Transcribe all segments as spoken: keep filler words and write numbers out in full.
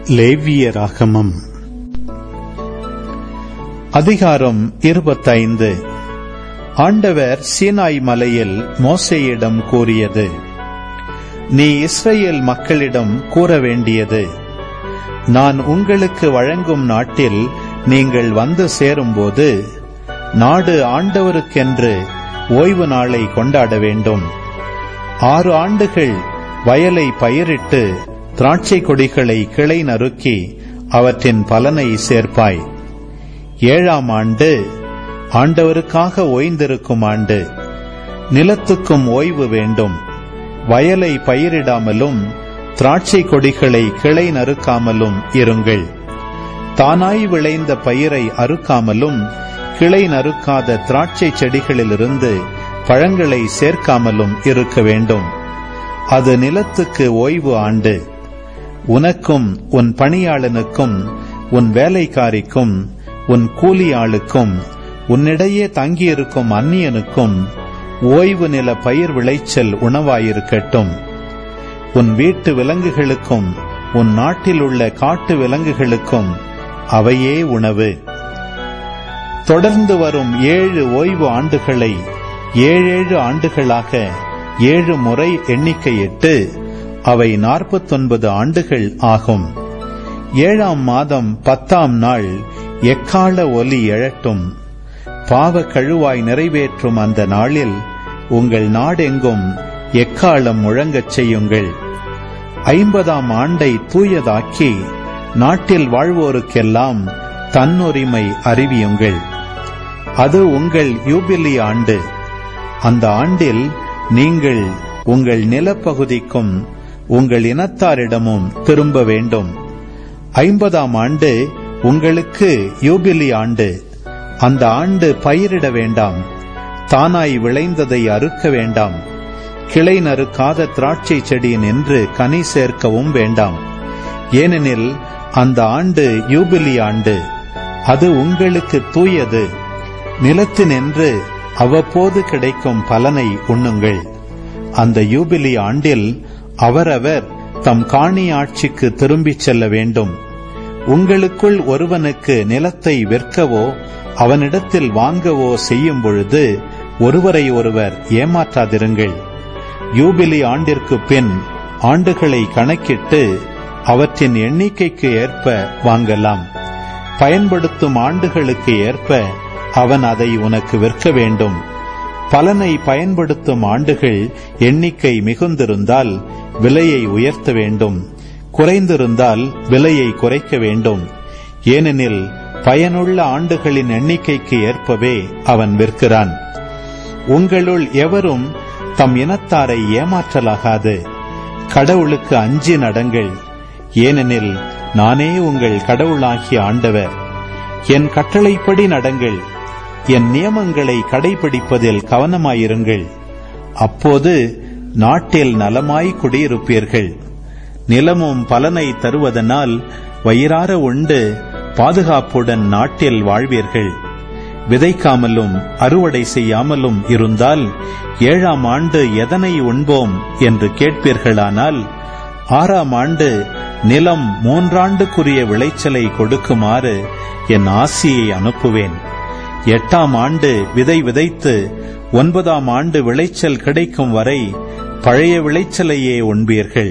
லேவியராகமம் அதிகாரம் இருபத்தைந்து. ஆண்டவர் சீனாய் மலையில் மோசேயிடம் கூறியது: நீ இஸ்ரவேல் மக்களிடம் கூற வேண்டியது, நான் உங்களுக்கு வழங்கும் நாட்டில் நீங்கள் வந்து சேரும்போது, நாடு ஆண்டவருக்கென்று ஓய்வு நாளை கொண்டாட வேண்டும். ஆறு ஆண்டுகள் வயலை பயிரிட்டு திராட்சை கொடிகளை கிளை நறுக்கி அவற்றின் பலனை சேர்ப்பாய். ஏழாம் ஆண்டு ஆண்டவருக்காக ஓய்ந்திருக்கும் ஆண்டு. நிலத்துக்கும் ஓய்வு வேண்டும். வயலை பயிரிடாமலும் திராட்சை கொடிகளை கிளை நறுக்காமலும் இருங்கள். தானாய் விளைந்த பயிரை அறுக்காமலும் கிளை நறுக்காத திராட்சை செடிகளிலிருந்து பழங்களை சேர்க்காமலும் இருக்க வேண்டும். அது நிலத்துக்கு ஓய்வு ஆண்டு. உனக்கும் உன் பணியாளனுக்கும் உன் வேலைக்காரிக்கும் உன் கூலியாளுக்கும் உன்னிடையே தங்கியிருக்கும் அந்நியனுக்கும் ஓய்வு நில பயிர் விளைச்சல் உணவாயிருக்கட்டும். உன் வீட்டு விலங்குகளுக்கும் உன் நாட்டில் உள்ள காட்டு விலங்குகளுக்கும் அவையே உணவு. தொடர்ந்து வரும் ஏழு ஓய்வு ஆண்டுகளை ஏழேழு ஆண்டுகளாக ஏழு முறை எண்ணிக்கையிட்டு அவை நாற்பத்தொன்பது ஆண்டுகள் ஆகும். ஏழாம் மாதம் பத்தாம் நாள் எக்காள ஒலி எழட்டும். பாவ கழுவாய் நிறைவேற்றும் அந்த நாளில் உங்கள் நாடெங்கும் எக்காளம் முழங்கச் செய்யுங்கள். ஐம்பதாம் ஆண்டை தூயதாக்கி நாட்டில் வாழ்வோருக்கெல்லாம் தன்னுரிமை அறிவியுங்கள். அது உங்கள் யூபிலி ஆண்டு. அந்த ஆண்டில் நீங்கள் உங்கள் நிலப்பகுதிக்கும் உங்கள் இனத்தாரிடமும் திரும்ப வேண்டும். ஐம்பதாம் ஆண்டு உங்களுக்கு யூபிலி ஆண்டு. அந்த ஆண்டு பயிரிட வேண்டாம். தானாய் விளைந்ததை அறுக்க வேண்டாம். கிளை நறுக்காத திராட்சை செடி நின்று கனி சேர்க்கவும் வேண்டாம். ஏனெனில் அந்த ஆண்டு யூபிலி ஆண்டு. அது உங்களுக்கு தூயது. நிலத்தினின்று அவ்வப்போது கிடைக்கும் பலனை உண்ணுங்கள். அந்த யூபிலி ஆண்டில் அவரவர் தம் காணி ஆட்சிக்கு திரும்பிச் செல்ல வேண்டும். உங்களுக்குள் ஒருவனுக்கு நிலத்தை விற்கவோ அவனிடத்தில் வாங்கவோ செய்யும் பொழுது ஒருவரை ஒருவர் ஏமாற்றாதிருங்கள். யூபிலி ஆண்டிற்கு பின் ஆண்டுகளை கணக்கிட்டு அவற்றின் எண்ணிக்கைக்கு ஏற்ப வாங்கலாம். பயன்படுத்தும் ஆண்டுகளுக்கு ஏற்ப அவன் அதை உனக்கு விற்க வேண்டும். பலனை பயன்படுத்தும் ஆண்டுகள் எண்ணிக்கை மிகுந்திருந்தால் விலையை உயர்த்த வேண்டும். குறைந்திருந்தால் விலையை குறைக்க வேண்டும். ஏனெனில் பயனுள்ள ஆண்டுகளின் எண்ணிக்கைக்கு ஏற்பவே அவன் விற்கிறான். உங்களுள் எவரும் தம் இனத்தாரை ஏமாற்றலாகாது. கடவுளுக்கு அஞ்சி நடங்கள். ஏனெனில் நானே உங்கள் கடவுளாகிய ஆண்டவர். என் கட்டளைப்படி நடங்கள். என் நியமங்களை கடைபிடிப்பதில் கவனமாயிருங்கள். அப்போது நாட்டில் நலமாய் குடியிருப்பீர்கள். நிலமும் பலனை தருவதனால் வயிறார உண்டு பாதுகாப்புடன் நாட்டில் வாழ்வீர்கள். விதைக்காமலும் அறுவடை செய்யாமலும் இருந்தால் ஏழாம் ஆண்டு எதனை உண்போம் என்று கேட்பீர்களானால், ஆறாம் ஆண்டு நிலம் மூன்றாண்டுக்குரிய விளைச்சலை கொடுக்குமாறு என் ஆசியை அனுப்புவேன். எட்டாம் ஆண்டு விதை விதைத்து ஒன்பதாம் ஆண்டு விளைச்சல் கிடைக்கும் வரை பழைய விளைச்சலையே உண்பீர்கள்.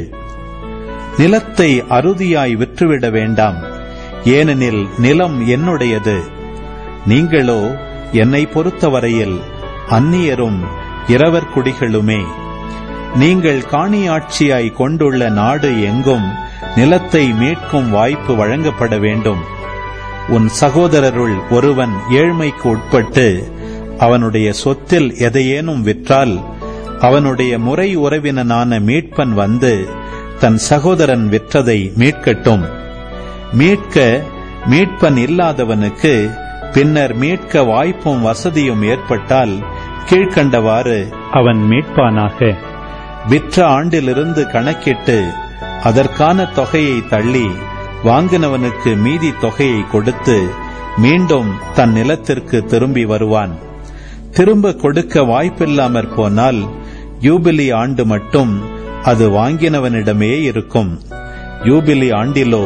நிலத்தை அறுதியாய் விற்றுவிட வேண்டாம். ஏனெனில் நிலம் என்னுடையது. நீங்களோ என்னை பொறுத்தவரையில் அந்நியரும் இரவர் குடிகளுமே. நீங்கள் காணி ஆட்சியாய் கொண்டுள்ள நாடு எங்கும் நிலத்தை மீட்கும் வாய்ப்பு வழங்கப்பட வேண்டும். உன் சகோதரருள் ஒருவன் ஏழ்மைக்கு உட்பட்டு அவனுடைய சொத்தில் எதையேனும் விற்றால், அவனுடைய முறை உறவினனான மீட்பன் வந்து தன் சகோதரன் விற்றதை மீட்கட்டும். மீட்க மீட்பன் இல்லாதவனுக்கு பின்னர் மீட்க வாய்ப்பும் வசதியும் ஏற்பட்டால் கீழ்கண்டவாறு அவன் மீட்பானாக. விற்ற ஆண்டிலிருந்து கணக்கிட்டு அதற்கான தொகையை தள்ளி வாங்கினவனுக்கு மீதி தொகையை கொடுத்து மீண்டும் தன் நிலத்திற்கு திரும்பி வருவான். திரும்ப கொடுக்க வாய்ப்பில்லாமற் போனால் யூபிலி ஆண்டு மட்டும் அது வாங்கினவனிடமே இருக்கும். யூபிலி ஆண்டிலோ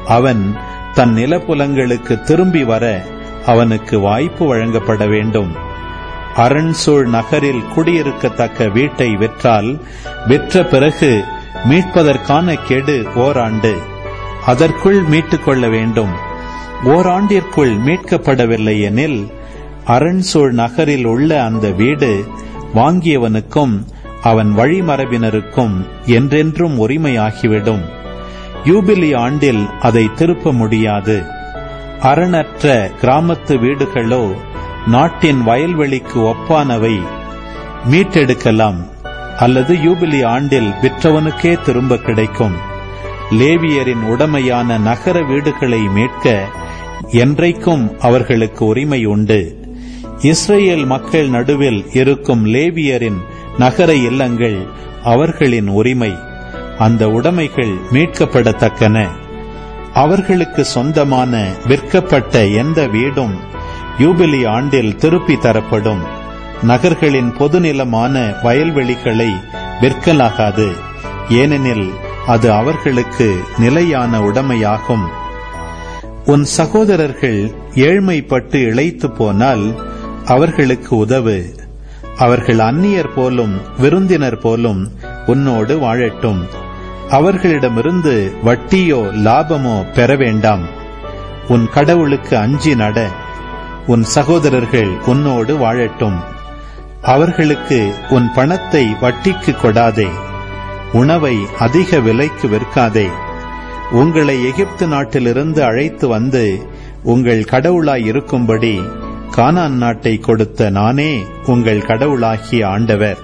அவன் தன் நிலப்புலங்களுக்கு திரும்பி வர அவனுக்கு வாய்ப்பு வழங்கப்பட வேண்டும். அரண்சூழ் நகரில் குடியிருக்கத்தக்க வீட்டை விற்றால் விற்ற பிறகு மீட்பதற்கான கெடு ஓராண்டு, அதற்குள் மீட்டுக் கொள்ள வேண்டும். ஓராண்டிற்குள் மீட்கப்படவில்லை எனில் அரண்சூழ் நகரில் உள்ள அந்த வீடு வாங்கியவனுக்கும் அவன் வழிமரபினருக்கும் என்றென்றும் உரிமையாகிவிடும். யூபிலி ஆண்டில் அதை திருப்ப முடியாது. அரணற்ற கிராமத்து வீடுகளோ நாட்டின் வயல்வெளிக்கு ஒப்பானவை, மீட்டெடுக்கலாம் அல்லது யூபிலி ஆண்டில் விற்றவனுக்கே திரும்ப கிடைக்கும். லேவியரின் உடைமையான நகர வீடுகளை மீட்க என்றைக்கும் அவர்களுக்கு உரிமை உண்டு. இஸ்ரேல் மக்கள் நடுவில் இருக்கும் லேவியரின் நகர இல்லங்கள் அவர்களின் உரிமை. அந்த உடைமைகள் மீட்கப்படத்தக்கன. அவர்களுக்கு சொந்தமான விற்கப்பட்ட எந்த வீடும் யூபிலி ஆண்டில் திருப்பி தரப்படும். நகர்களின் பொதுநிலமான வயல்வெளிகளை விற்கலாகாது, ஏனெனில் அது அவர்களுக்கு நிலையான உடைமையாகும். உன் சகோதரர்கள் ஏழ்மைப்பட்டு இளைத்து போனால் அவர்களுக்கு உதவு. அவர்கள் அந்நியர் போலும் விருந்தினர் போலும் உன்னோடு வாழட்டும். அவர்களிடமிருந்து வட்டியோ லாபமோ பெற வேண்டாம். உன் கடவுளுக்கு அஞ்சி நட. உன் சகோதரர்கள் உன்னோடு வாழட்டும். அவர்களுக்கு உன் பணத்தை வட்டிக்கு கொடாதே. உணவை அதிக விலைக்கு விற்காதே. உங்களை எகிப்து நாட்டிலிருந்து அழைத்து வந்து உங்கள் கடவுளாய் இருக்கும்படி கானான் நாட்டை கொடுத்த நானே உங்கள் கடவுளாகிய ஆண்டவர்.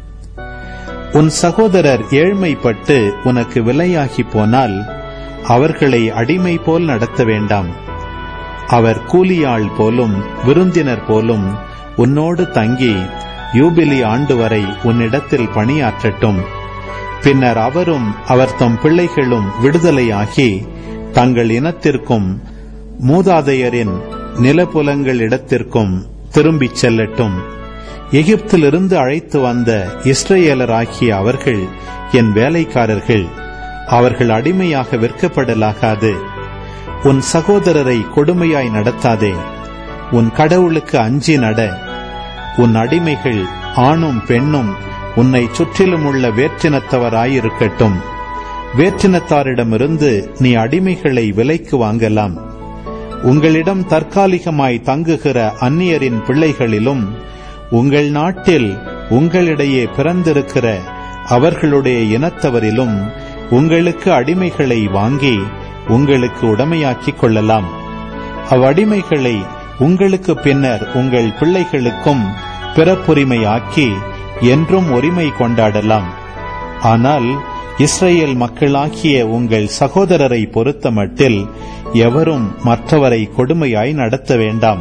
உன் சகோதரர் ஏழ்மைப்பட்டு உனக்கு விலையாகி போனால் அவர்களை அடிமை போல் நடத்த வேண்டாம். அவர் கூலியாள் போலும் விருந்தினர் போலும் உன்னோடு தங்கி யூபிலி ஆண்டு வரை உன்னிடத்தில் பணியாற்றட்டும். பின்னர் அவரும் அவர் தம் பிள்ளைகளும் விடுதலையாகி தங்கள் இனத்திற்கும் மூதாதையரின் நிலப்புலங்களிடத்திற்கும் திரும்பிச் செல்லட்டும். எகிப்திலிருந்து அழைத்து வந்த இஸ்ரேலராகிய அவர்கள் என் வேலைக்காரர்கள். அவர்கள் அடிமையாக விற்கப்படலாகாது. உன் சகோதரரை கொடுமையாய் நடத்தாதே. உன் கடவுளுக்கு அஞ்சி நட. உன் அடிமைகள் ஆணும் பெண்ணும் உன்னை சுற்றிலும் உள்ள வேற்றினத்தவராயிருக்கட்டும். வேற்றினத்தாரிடமிருந்து நீ அடிமைகளை விலைக்கு வாங்கலாம். உங்களிடம் தற்காலிகமாய் தங்குகிற அந்நியரின் பிள்ளைகளிலும் உங்கள் நாட்டில் உங்களிடையே பிறந்திருக்கிற அவர்களுடைய இனத்தவரிலும் உங்களுக்கு அடிமைகளை வாங்கி உங்களுக்கு உடைமையாக்கிக் கொள்ளலாம். அவ்வடிமைகளை உங்களுக்கு பின்னர் உங்கள் பிள்ளைகளுக்கும் பிறப்புரிமையாக்கி என்றும் உரிமை கொண்டாடலாம். ஆனால் இஸ்ரேல் மக்களாகிய உங்கள் சகோதரரை பொறுத்தமட்டில் எவரும் மற்றவரை கொடுமையாய் நடத்த வேண்டாம்.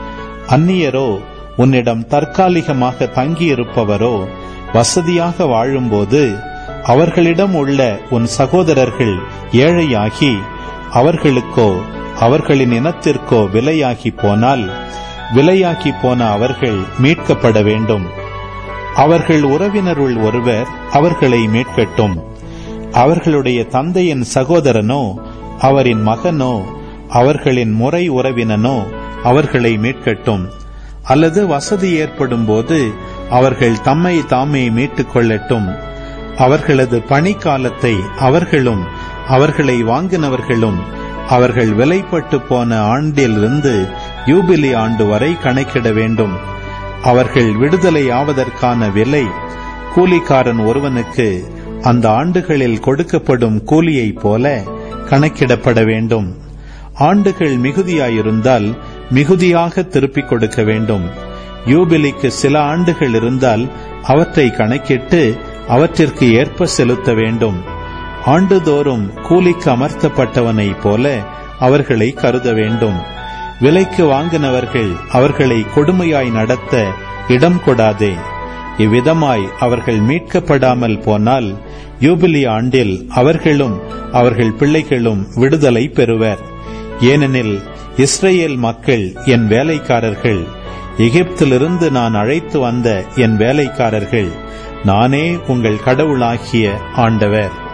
அந்நியரோ உன்னிடம் தற்காலிகமாக தங்கியிருப்பவரோ வசதியாக வாழும்போது அவர்களிடம் உள்ள உன் சகோதரர்கள் ஏழையாகி அவர்களுக்கோ அவர்களின் இனத்திற்கோ விலையாகி போனால் விலையாகி போன அவர்கள் மீட்கப்பட வேண்டும். அவர்கள் உறவினருள் ஒருவர் அவர்களை மீட்கட்டும். அவர்களுடைய தந்தையின் சகோதரனோ அவரின் மகனோ அவர்களின் முறை உறவினனோ அவர்களை மீட்கட்டும். அல்லது வசதி ஏற்படும் போது அவர்கள் தம்மை தாமே மீட்டுக் கொள்ளட்டும். அவர்களது பணிக்காலத்தை அவர்களும் அவர்களை வாங்கினவர்களும் அவர்கள் விலைப்பட்டு போன ஆண்டிலிருந்து யூபிலி ஆண்டு வரை கணக்கிட வேண்டும். அவர்கள் விடுதலை ஆவதற்கான விலை கூலிக்காரன் ஒருவனுக்கு அந்த ஆண்டுகளில் கொடுக்கப்படும் கூலியைப் போல கணக்கிடப்பட வேண்டும். ஆண்டுகள் மிகுதியாயிருந்தால் மிகுதியாக திருப்பிக் கொடுக்க வேண்டும். யூபிலிக்கு சில ஆண்டுகள் இருந்தால் அவற்றை கணக்கிட்டு அவற்றிற்கு ஏற்ப செலுத்த வேண்டும். ஆண்டுதோறும் கூலிக்கு அமர்த்தப்பட்டவனைப் போல அவர்களை கருத வேண்டும். விலைக்கு வாங்கினவர்கள் அவர்களை கொடுமையாய் நடத்த இடம் கொடாதே. இவ்விதமாய் அவர்கள் மீட்கப்படாமல் போனால் யூபிலி ஆண்டில் அவர்களும் அவர்கள் பிள்ளைகளும் விடுதலை பெறுவர். ஏனெனில் இஸ்ரேல் மக்கள் என் வேலைக்காரர்கள், எகிப்திலிருந்து நான் அழைத்து வந்த என் வேலைக்காரர்கள். நானே உங்கள் கடவுளாகிய ஆண்டவர்.